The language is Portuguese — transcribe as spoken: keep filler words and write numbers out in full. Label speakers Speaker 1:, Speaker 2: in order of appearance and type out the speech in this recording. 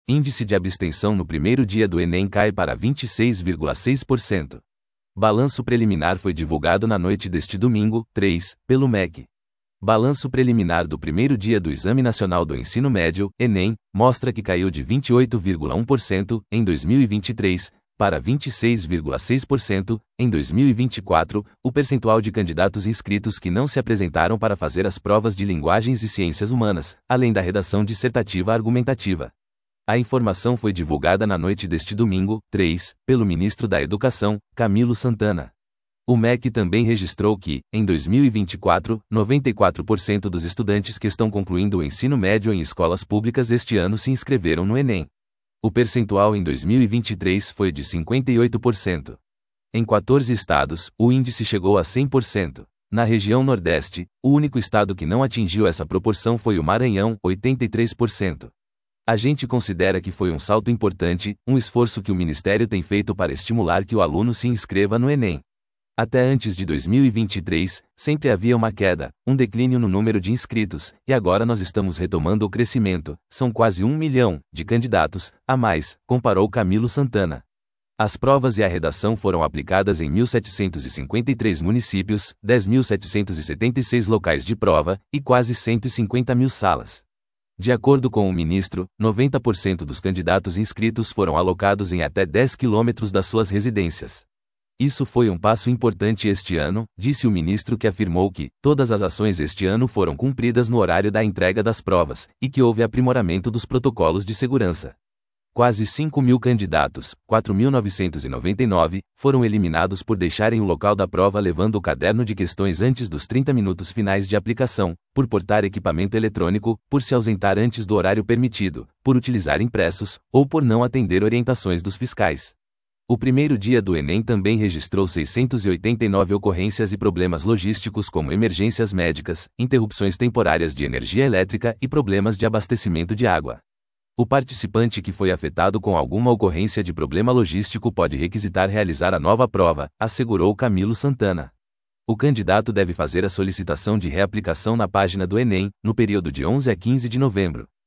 Speaker 1: Índice de abstenção no primeiro dia do Enem cai para vinte e seis vírgula seis por cento. Balanço preliminar foi divulgado na noite deste domingo, três, pelo M E C. Balanço preliminar do primeiro dia do Exame Nacional do Ensino Médio, Enem, mostra que caiu de vinte e oito vírgula um por cento em dois mil e vinte e três para vinte e seis vírgula seis por cento em dois mil e vinte e quatro, o percentual de candidatos inscritos que não se apresentaram para fazer as provas de linguagens e ciências humanas, além da redação dissertativa argumentativa. A informação foi divulgada na noite deste domingo, três, pelo ministro da Educação, Camilo Santana. O M E C também registrou que, em dois mil e vinte e quatro, noventa e quatro por cento dos estudantes que estão concluindo o ensino médio em escolas públicas este ano se inscreveram no Enem. O percentual em dois mil e vinte e três foi de cinquenta e oito por cento. Em quatorze estados, o índice chegou a cem por cento. Na região Nordeste, o único estado que não atingiu essa proporção foi o Maranhão, oitenta e três por cento. A gente considera que foi um salto importante, um esforço que o Ministério tem feito para estimular que o aluno se inscreva no Enem. Até antes de dois mil e vinte e três, sempre havia uma queda, um declínio no número de inscritos, e agora nós estamos retomando o crescimento, são quase um milhão de candidatos a mais, comparou Camilo Santana. As provas e a redação foram aplicadas em mil setecentos e cinquenta e três municípios, dez mil setecentos e setenta e seis locais de prova, e quase cento e cinquenta mil salas. De acordo com o ministro, noventa por cento dos candidatos inscritos foram alocados em até dez quilômetros das suas residências. Isso foi um passo importante este ano, disse o ministro, que afirmou que todas as ações este ano foram cumpridas no horário da entrega das provas, e que houve aprimoramento dos protocolos de segurança. Quase cinco mil candidatos, quatro mil novecentos e noventa e nove, foram eliminados por deixarem o local da prova levando o caderno de questões antes dos trinta minutos finais de aplicação, por portar equipamento eletrônico, por se ausentar antes do horário permitido, por utilizar impressos, ou por não atender orientações dos fiscais. O primeiro dia do Enem também registrou seiscentas e oitenta e nove ocorrências e problemas logísticos como emergências médicas, interrupções temporárias de energia elétrica e problemas de abastecimento de água. O participante que foi afetado com alguma ocorrência de problema logístico pode requisitar realizar a nova prova, assegurou Camilo Santana. O candidato deve fazer a solicitação de reaplicação na página do Enem, no período de onze a quinze de novembro.